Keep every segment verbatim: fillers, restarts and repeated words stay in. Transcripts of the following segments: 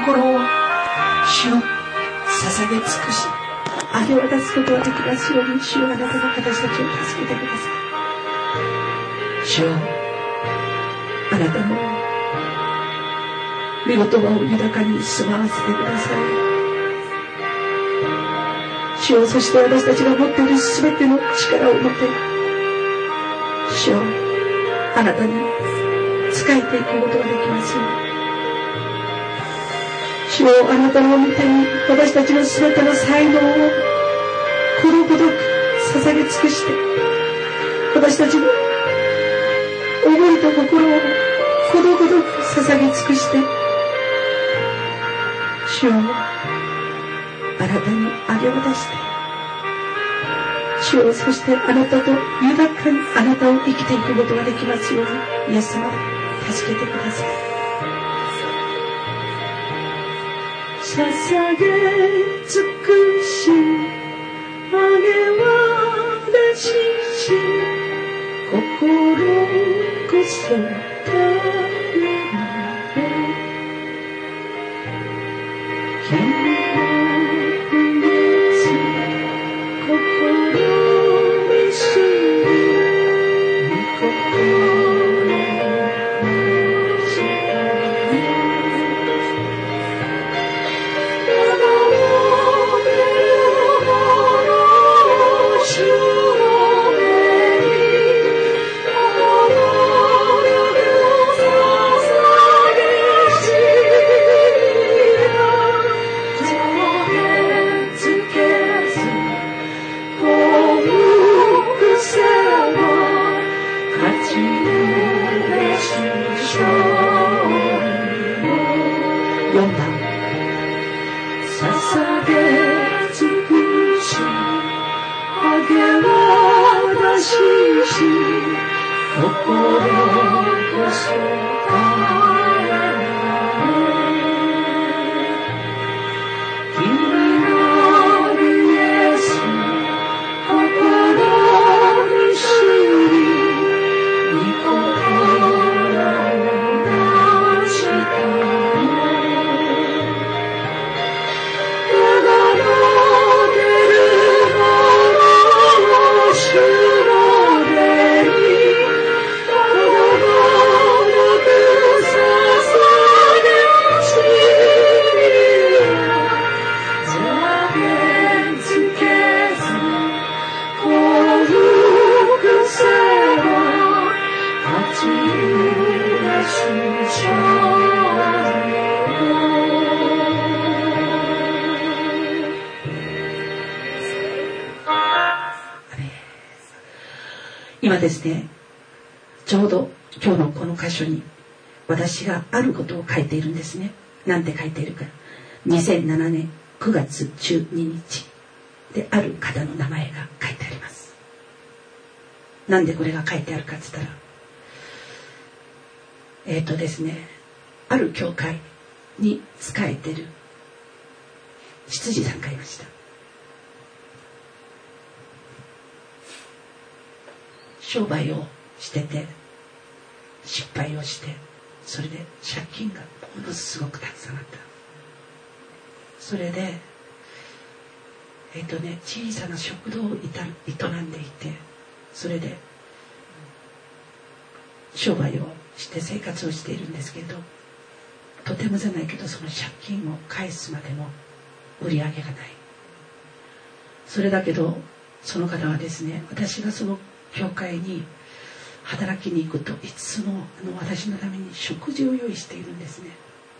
心を主を捧げ尽くしあげ渡すことができますように、主よ、あなたが私たちを助けてください。主よ、あなたの御言葉を豊かに住まわせてください。主よ、そして私たちが持っているすべての力を持って主よ、あなたに仕えていくことができますように。主よ、あなたの御手に私たちのすべての才能をこのことく捧げ尽くして、私たちの思いと心をこのことく捧げ尽くして、主よ、あなたにあげ渡して、主よ、そしてあなたと豊かにあなたを生きていくことができますように、イエス様、助けてください。捧げ尽くしあげ渡しし心こそために君の熱心にする御心にする今ですね、ちょうど今日のこの箇所に私があることを書いているんですね。なんて書いているか、にせんななねんくがつじゅうににちである方の名前が書いてあります。なんでこれが書いてあるかって言ったら、えっとですねある教会に仕えてる執事さんがいました。商売をしてて失敗をして、それで借金がものすごくたくさんあった。それでえっとね小さな食堂を営んでいて、それで商売をして生活をしているんですけど、とてもじゃないけどその借金を返すまでの売り上げがない。それだけどその方はですね、私がその教会に働きに行くといつもあの私のために食事を用意しているんですね。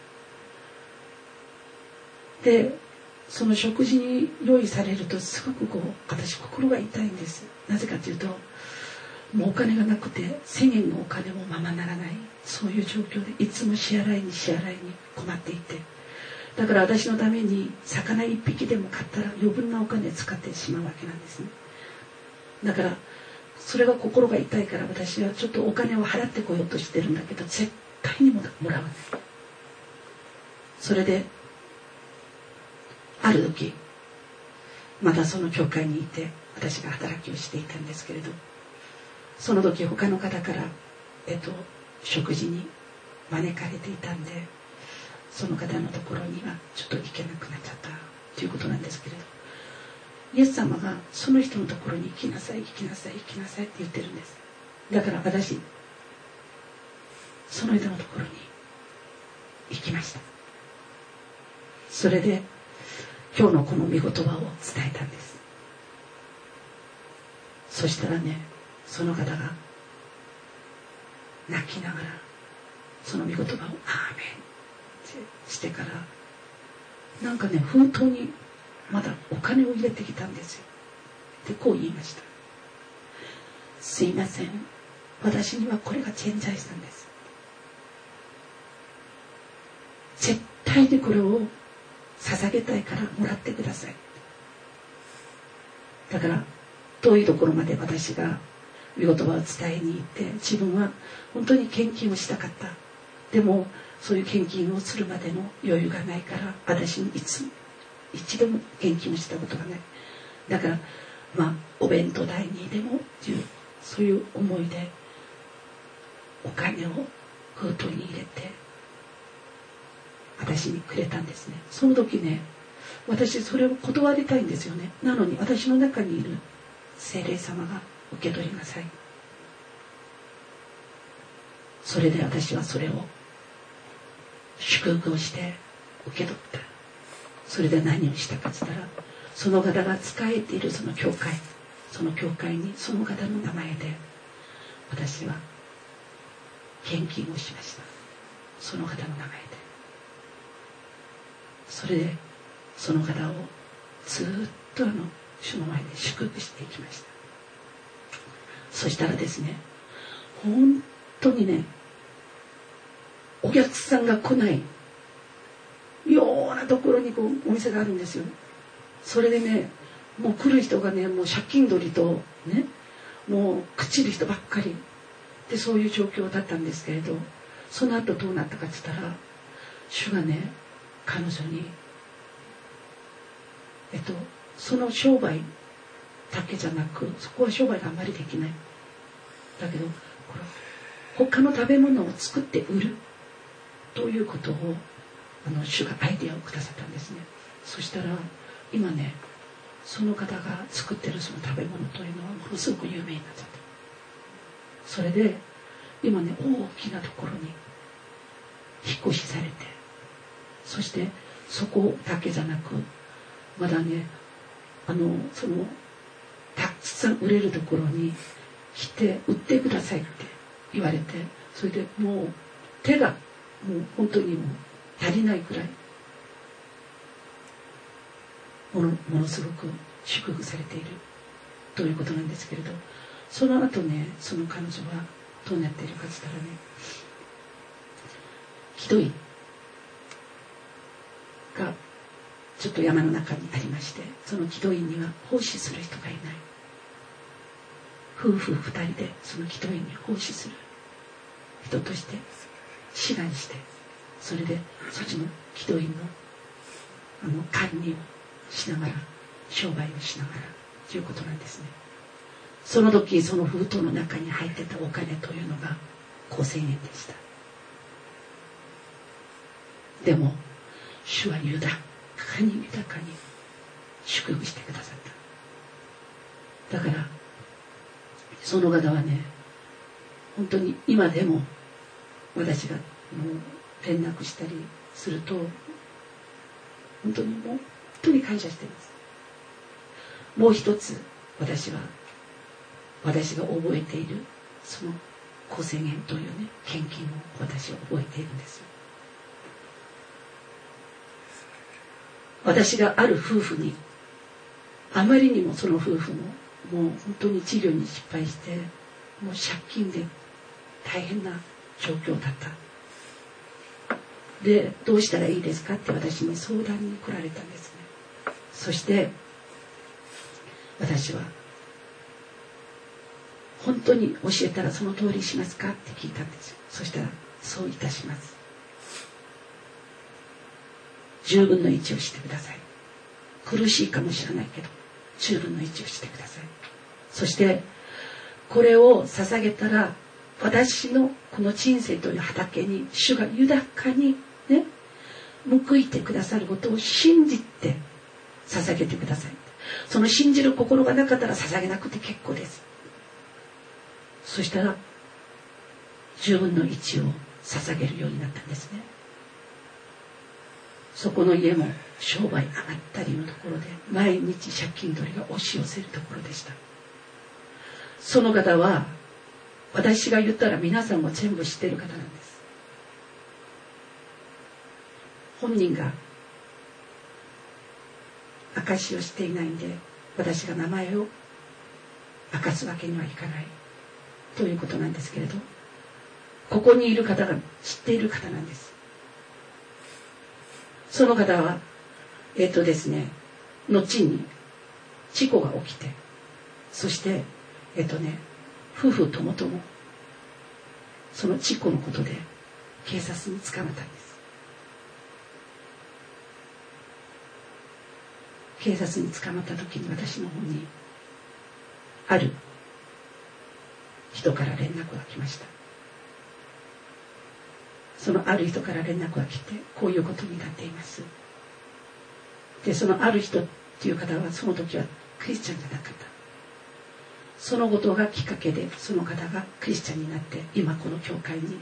でその食事に用意されるとすごくこう私心が痛いんです。なぜかというともうお金がなくてせんえんのお金もままならない、そういう状況でいつも支払いに支払いに困っていて、だから私のために魚一匹でも買ったら余分なお金使ってしまうわけなんですね。だからそれが心が痛いから私はちょっとお金を払ってこようとしてるんだけど絶対にもらわない。それである時まだその教会にいて私が働きをしていたんですけれど、その時他の方から、えっと、食事に招かれていたんで、 その方のところにはちょっと行けなくなっちゃったということなんですけれど、イエス様がその人のところに行きなさい行きなさい行きなさいって言ってるんです。だから私その人のところに行きました。それで今日のこの御言葉を伝えたんです。そしたらね、その方が泣きながらその御言葉をアーメンってしてから、なんかね、封筒にまだお金を入れてきたんですよ。でこう言いました。すいません、私にはこれが点在したんです。絶対にこれを捧げたいからもらってください。だから遠いところまで私が御言葉を伝えに行って、自分は本当に献金をしたかった。でもそういう献金をするまでの余裕がないから、私にいつ一度も献金をしたことがない。だからまあお弁当代にでもっていう、そういう思いでお金を封筒に入れて私にくれたんですね。その時ね、私それを断りたいんですよね。なのに私の中にいる聖霊様が受け取りなさい。それで私はそれを祝福をして受け取った。それで何をしたかって言ったら、その方が仕えているその教会、その教会にその方の名前で私は献金をしました。その方の名前で。それでその方をずっとあの主の前で祝福していきました。そしたらですね、本当にね、お客さんが来ないようなところにこうお店があるんですよ。それでね、もう来る人がね、もう借金取りとね、もう朽ちる人ばっかりで、そういう状況だったんですけれど、その後どうなったかって言ったら、主がね、彼女にえっとその商売だけじゃなく、そこは商売があまりできない。だけどこれ他の食べ物を作って売るということをあの主がアイデアをくださったんですね。そしたら今ね、その方が作ってるその食べ物というのはものすごく有名になっちゃった。それで今ね、大きなところに引っ越しされて、そしてそこだけじゃなく、まだね、あのそのたくさん売れるところに来て売ってくださいって言われて、それでもう手がもう本当にもう足りないくらいもの、ものすごく祝福されているということなんですけれど、その後ね、その彼女はどうなっているかと言ったらね、ひどいがちょっと山の中にありまして、その木戸院には奉仕する人がいない。夫婦二人でその木戸院に奉仕する人として志願して、それでそっちの木戸院のあの管理をしながら、商売をしながらということなんですね。その時その封筒の中に入ってたお金というのがごせんえんでした。でも主は豊かに豊かに祝福してくださった。だからその方はね、本当に今でも私がもう連絡したりすると、本当にもう本当に感謝しています。もう一つ、私は私が覚えているそのごせんえんというね、献金を私は覚えているんですよ。私がある夫婦に、あまりにもその夫婦ももう本当に治療に失敗して、もう借金で大変な状況だった。で、どうしたらいいですかって私に相談に来られたんですね。そして私は本当に教えたらその通りしますかって聞いたんですよ。そしたら、そういたします。じゅうぶんのいちをしてください。苦しいかもしれないけどじゅうぶんのいちをしてください。そしてこれを捧げたら、私のこの人生という畑に主が豊かにね、 報いてくださることを信じて捧げてください。その信じる心がなかったら捧げなくて結構です。そしたらじゅうぶんのいちを捧げるようになったんですね。そこの家も商売上がったりのところで毎日借金取りが押し寄せるところでした。その方は私が言ったら皆さんも全部知っている方なんです。本人が証しをしていないんで私が名前を明かすわけにはいかないということなんですけれど、ここにいる方が知っている方なんです。その方はえっとですね後に事故が起きて、そしてえっとね夫婦ともともその事故のことで警察に捕まったんです。警察に捕まった時に私の方にある人から連絡が来ました。そのある人から連絡が来て、こういうことになっています。で、そのある人っていう方はその時はクリスチャンじゃなかった。そのことがきっかけでその方がクリスチャンになって今この教会に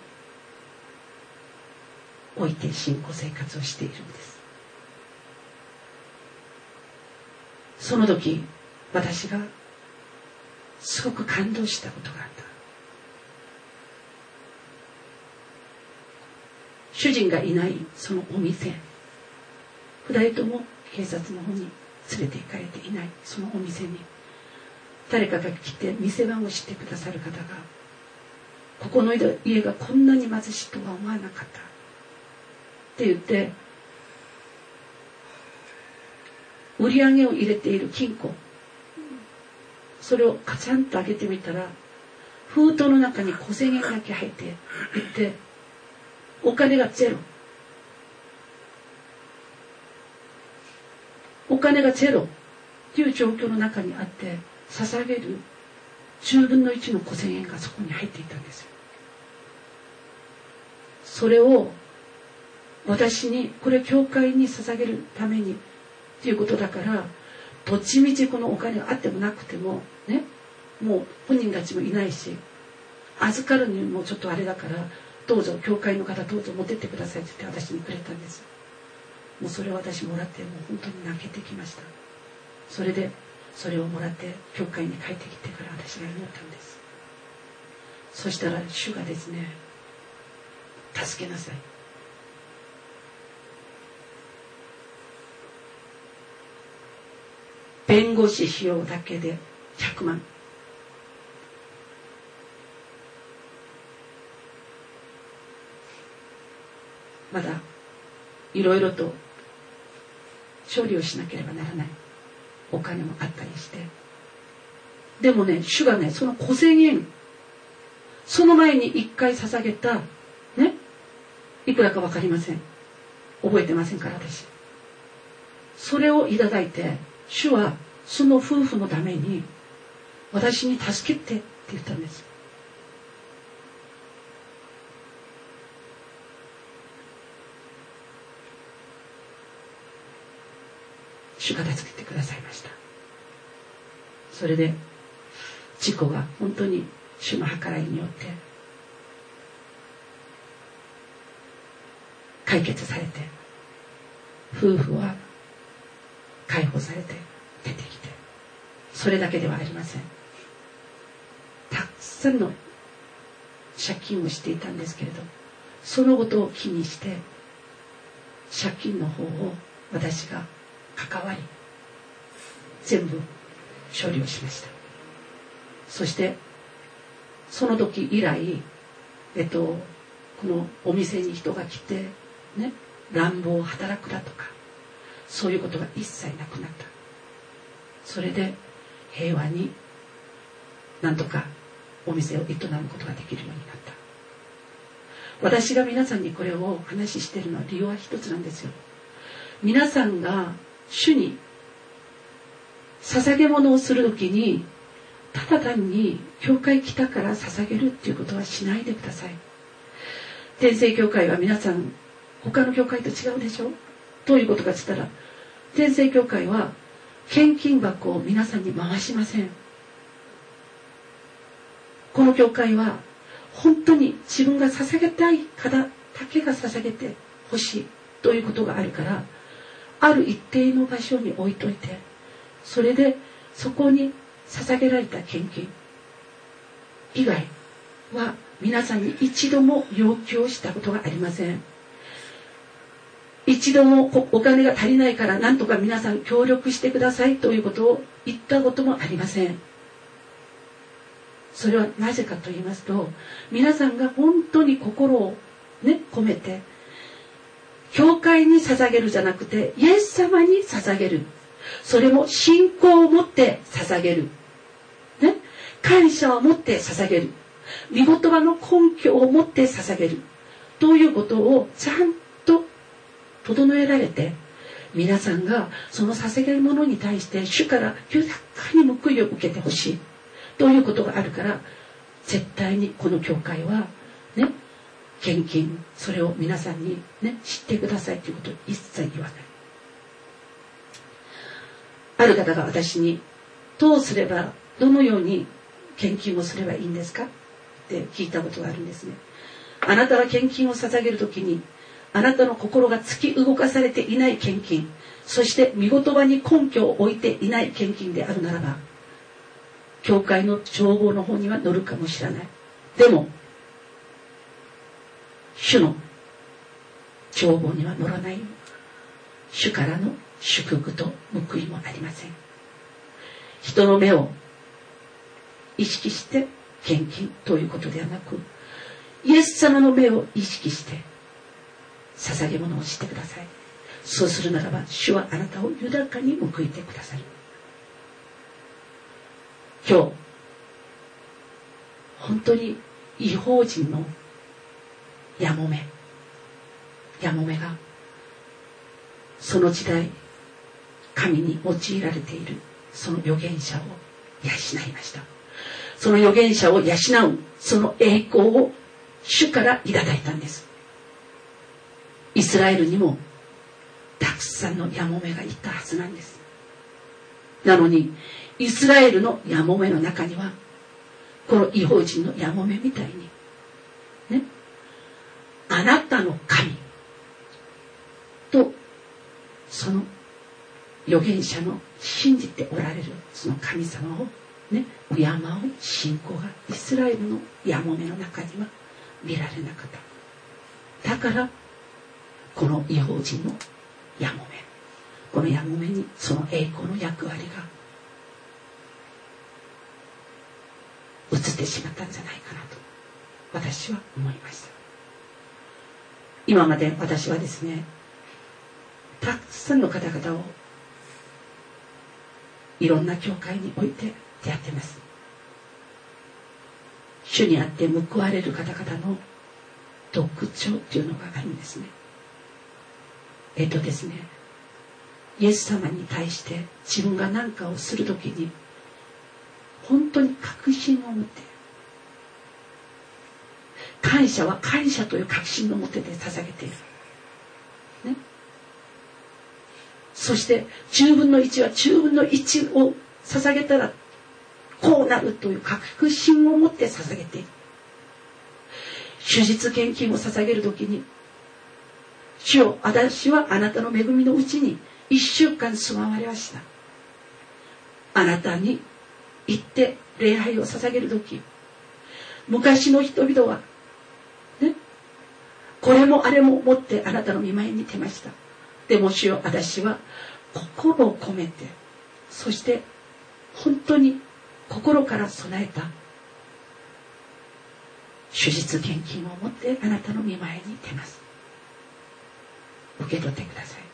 おいて信仰生活をしているんです。その時私がすごく感動したことがあった。主人がいないそのお店、二人とも警察の方に連れて行かれていないそのお店に誰かが来て店番をしてくださる方が、ここの家がこんなに貧しいとは思わなかったって言って、売り上げを入れている金庫、それをカチャンと開けてみたら封筒の中に小銭円だけ入っていってお金がゼロ、お金がゼロっていう状況の中にあって、捧げるじゅうぶんのいちの小銭円がそこに入っていたんですよ。それを私に、これ教会に捧げるためにっていうことだから、どっちみちこのお金があってもなくてもね、もう本人たちもいないし預かるにもちょっとあれだから、どうぞ教会の方どうぞ持ってってくださいって言って私にくれたんです。もうそれを私もらってもう本当に泣けてきました。それでそれをもらって教会に帰ってきてから私が祈ったんです。そしたら主がですね、助けなさい、弁護士費用だけでひゃくまん、まだいろいろと処理をしなければならないお金もあったりして、でもね、主がね、その小銭円、その前に一回捧げたね、いくらか分かりません、覚えてませんから私、それをいただいて、主はその夫婦のために私に助けてって言ったんです。主が助けてくださいました。それで事故が本当に主の計らいによって解決されて、夫婦は解放されて出てきて、それだけではありません。たくさんの借金をしていたんですけれど、そのことを気にして借金の方を私が関わり全部処理をしました。そしてその時以来、えっとこのお店に人が来てね、乱暴働くだとかそういうことが一切なくなった。それで平和になんとかお店を営むことができるようになった。私が皆さんにこれを話しているのは理由は一つなんですよ。皆さんが主に捧げ物をするときに、ただ単に教会来たから捧げるっていうことはしないでください。天聖教会は皆さん他の教会と違うでしょ。どういうことかって言ったら、天聖教会は献金箱を皆さんに回しません。この教会は本当に自分が捧げたい方だけが捧げてほしいということがあるから、ある一定の場所に置いといて、それでそこに捧げられた献金以外は皆さんに一度も要求をしたことがありません。一度もお金が足りないから何とか皆さん協力してくださいということを言ったこともありません。それはなぜかと言いますと、皆さんが本当に心をね込めて教会に捧げるじゃなくてイエス様に捧げる、それも信仰を持って捧げる、ね、感謝を持って捧げる、御言葉の根拠を持って捧げるということをちゃんと整えられて、皆さんがその捧げ物に対して主から豊かに報いを受けてほしいということがあるから、絶対にこの教会はね、献金、それを皆さんにね知ってくださいということを一切言わない。ある方が私に、どうすれば、どのように献金をすればいいんですかって聞いたことがあるんですね。あなたは献金を捧げるときに、あなたの心が突き動かされていない献金、そして御言葉に根拠を置いていない献金であるならば、教会の帳簿の方には載るかもしれない。でも主の帳簿には載らない。主からの祝福と報いもありません。人の目を意識して献金ということではなく、イエス様の目を意識して捧げ物をしてください。そうするならば主はあなたを豊かに報いてくださる。今日本当に異邦人のやもめやもめがその時代神に用いられているその預言者を養いました。その預言者を養うその栄光を主からいただいたんです。イスラエルにもたくさんのやもめがいたはずなんです。なのにイスラエルのやもめの中にはこの異邦人のやもめみたいにね、あなたの神とその預言者の信じておられるその神様をね敬う信仰がイスラエルのやもめの中には見られなかった。だからこの異邦人のやもめ、このやもめにその栄光の役割が移ってしまったんじゃないかなと私は思いました。今まで私はですね、たくさんの方々をいろんな教会に置いて出会っています。主にあって報われる方々の特徴というのがあるんですね。えっとですねイエス様に対して自分が何かをするときに本当に確信を持って、感謝は感謝という確信を持ってで捧げている、ね、そしてじゅうぶんのいちはじゅうぶんのいちを捧げたらこうなるという確信を持って捧げている。手術献金を捧げるときに、主よ、私はあなたの恵みのうちに一週間住まわれました。あなたに行って礼拝を捧げるとき、昔の人々はね、これもあれも持ってあなたの御前に出ました。でも主よ、私は心を込めて、そして本当に心から備えた手術献金を持ってあなたの御前に出ます。受け取ってください。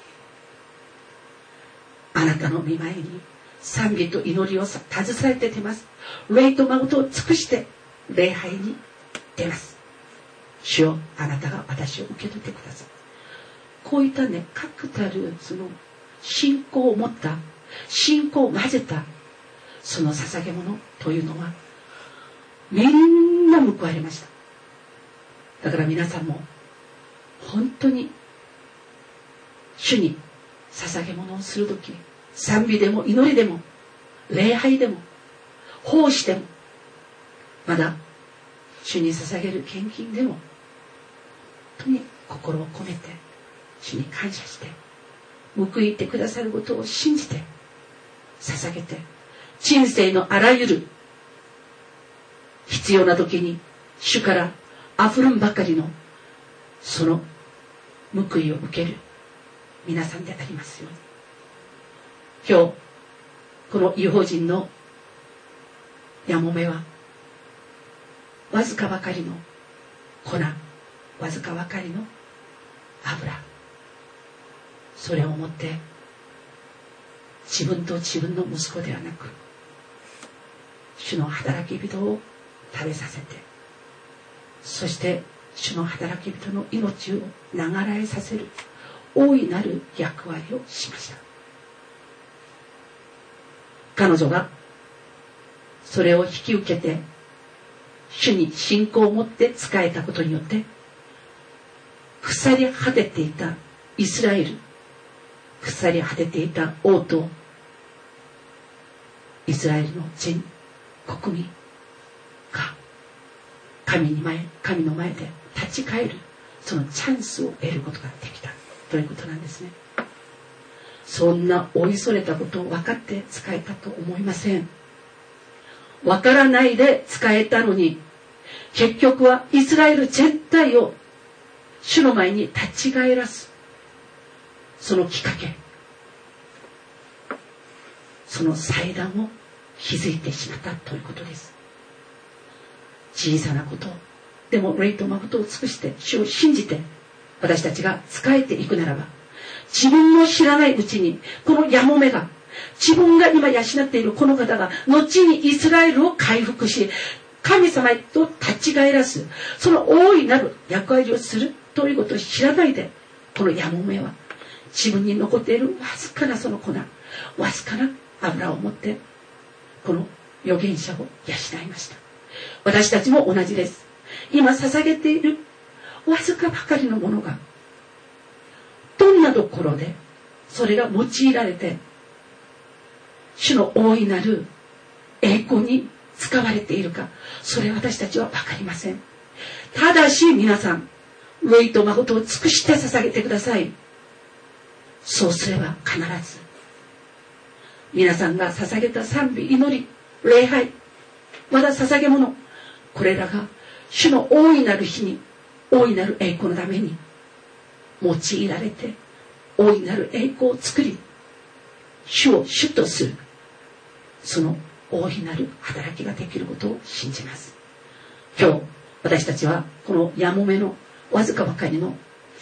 あなたの御前に賛美と祈りを携えて出ます。霊と誠を尽くして礼拝に出ます。主よ、あなたが私を受け取ってください。こういったね、確たるその信仰を持った信仰を混ぜたその捧げ物というのはみんな報われました。だから皆さんも本当に主に捧げ物をするとき、賛美でも祈りでも礼拝でも奉仕でも、まだ主に捧げる献金でも、本当に心を込めて主に感謝して報いてくださることを信じて捧げて、人生のあらゆる必要な時に主からあふれんばかりのその報いを受ける皆さんでありますように。今日この異邦人のやもめはわずかばかりの粉、わずかばかりの油、それを持って自分と自分の息子ではなく主の働き人を食べさせて、そして主の働き人の命を流らえさせる大いなる役割をしました。彼女がそれを引き受けて主に信仰を持って仕えたことによって、腐り果てていたイスラエル、腐り果てていた王とイスラエルの全国民が神に前、神の前で立ち返るそのチャンスを得ることができたということなんですね。そんなおいそれたことを分かって使えたと思いません。分からないで使えたのに、結局はイスラエル全体を主の前に立ち返らすそのきっかけ、その祭壇を築いてしまったということです。小さなことでも霊と誠を尽くして主を信じて私たちが仕えていくならば、自分の知らないうちにこのやもめが、自分が今養っているこの方が後にイスラエルを回復し神様へと立ち返らすその大いなる役割をするということを知らないで、このやもめは自分に残っているわずかなその粉、わずかな油を持ってこの預言者を養いました。私たちも同じです。今捧げているわずかばかりのものがどんなところでそれが用いられて主の大いなる栄光に使われているか、それ私たちは分かりません。ただし皆さん、霊と誠を尽くして捧げてください。そうすれば必ず皆さんが捧げた賛美、祈り、礼拝、まだ捧げ物、これらが主の大いなる日に大いなる栄光のために用いられて、大いなる栄光を作り主を主とするその大いなる働きができることを信じます。今日私たちはこのやもめのわずかばかりの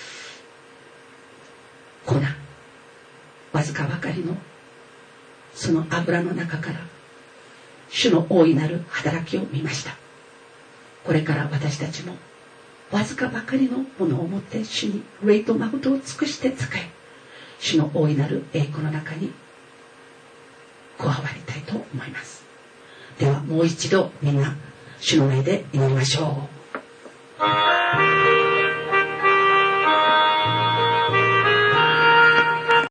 粉、わずかばかりのその油の中から主の大いなる働きを見ました。これから私たちもわずかばかりのものを持って主に霊と誠を尽くして仕え、主の大いなる栄光の中に加わりたいと思います。ではもう一度みんな主の前で祈りましょう。